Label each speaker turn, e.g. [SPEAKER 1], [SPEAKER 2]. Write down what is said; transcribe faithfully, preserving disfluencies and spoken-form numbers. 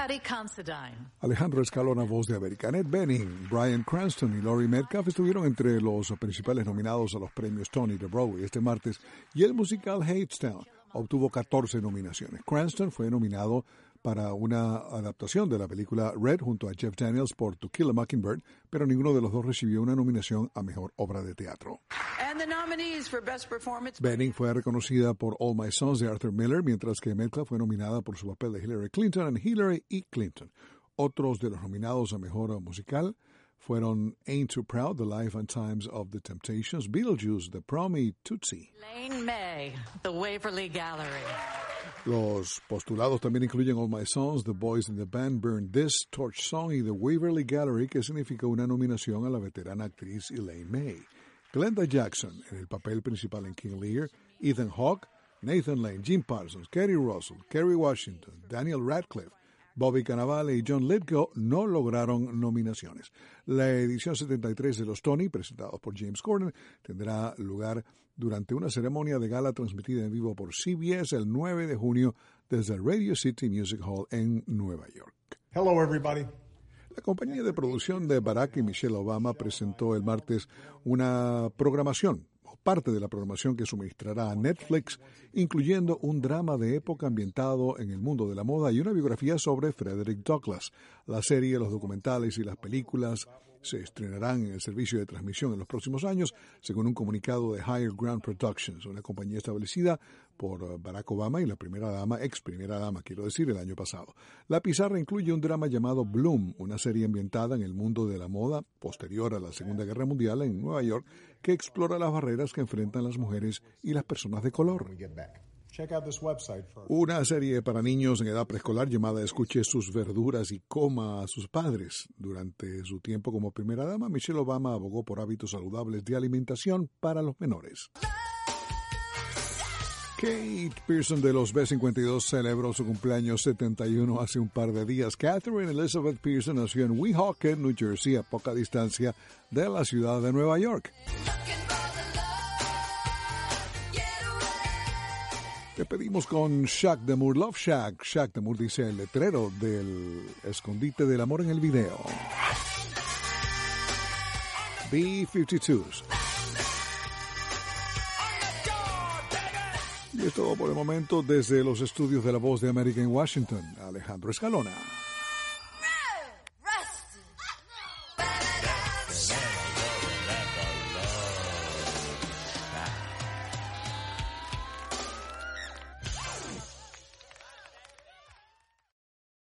[SPEAKER 1] Patty Considine.
[SPEAKER 2] Alejandro Escalona, voz de América. Annette Bening, Bryan Cranston y Laurie Metcalf estuvieron entre los principales nominados a los premios Tony de Broadway este martes, y el musical Hadestown obtuvo catorce nominaciones. Cranston fue nominado para una adaptación de la película Red junto a Jeff Daniels por To Kill a Mockingbird, pero ninguno de los dos recibió una nominación a Mejor Obra de Teatro. Bening fue reconocida por All My Sons de Arthur Miller, mientras que Metcalf fue nominada por su papel de Hillary Clinton en Hillary y Clinton. Otros de los nominados a Mejor Musical fueron Ain't Too Proud, The Life and Times of the Temptations, Beetlejuice, The Prom y Tootsie.
[SPEAKER 1] Elaine May, The Waverly Gallery.
[SPEAKER 2] Los postulados también incluyen All My Sons, The Boys in the Band, Burn This, Torch Song y The Waverly Gallery, que significa una nominación a la veterana actriz Elaine May. Glenda Jackson en el papel principal en King Lear, Ethan Hawke, Nathan Lane, Jim Parsons, Kerry Russell, Kerry Washington, Daniel Radcliffe, Bobby Cannavale y John Lithgow no lograron nominaciones. La edición setenta y tres de los Tony, presentados por James Corden, tendrá lugar durante una ceremonia de gala transmitida en vivo por C B S el nueve de junio desde el Radio City Music Hall en Nueva York.
[SPEAKER 3] Hello, everybody.
[SPEAKER 2] La compañía de producción de Barack y Michelle Obama presentó el martes una programación, o parte de la programación que suministrará a Netflix, incluyendo un drama de época ambientado en el mundo de la moda y una biografía sobre Frederick Douglass. La serie, los documentales y las películas se estrenarán en el servicio de transmisión en los próximos años, según un comunicado de Higher Ground Productions, una compañía establecida por Barack Obama y la primera dama, ex primera dama, quiero decir, el año pasado. La pizarra incluye un drama llamado Bloom, una serie ambientada en el mundo de la moda posterior a la Segunda Guerra Mundial en Nueva York, que explora las barreras que enfrentan las mujeres y las personas de color. Una serie para niños en edad preescolar llamada Escuche sus verduras y coma a sus padres. Durante su tiempo como primera dama, Michelle Obama abogó por hábitos saludables de alimentación para los menores. Kate Pearson de los B cincuenta y dos celebró su cumpleaños setenta y uno hace un par de días. Catherine Elizabeth Pearson nació en Weehawken, New Jersey, a poca distancia de la ciudad de Nueva York. Te pedimos con Shaq de Moore, Love Shack. Shaq de Moore dice el letrero del escondite del amor en el video. B cincuenta y dos. Y es todo por el momento desde los estudios de La Voz de América en Washington. Alejandro Escalona.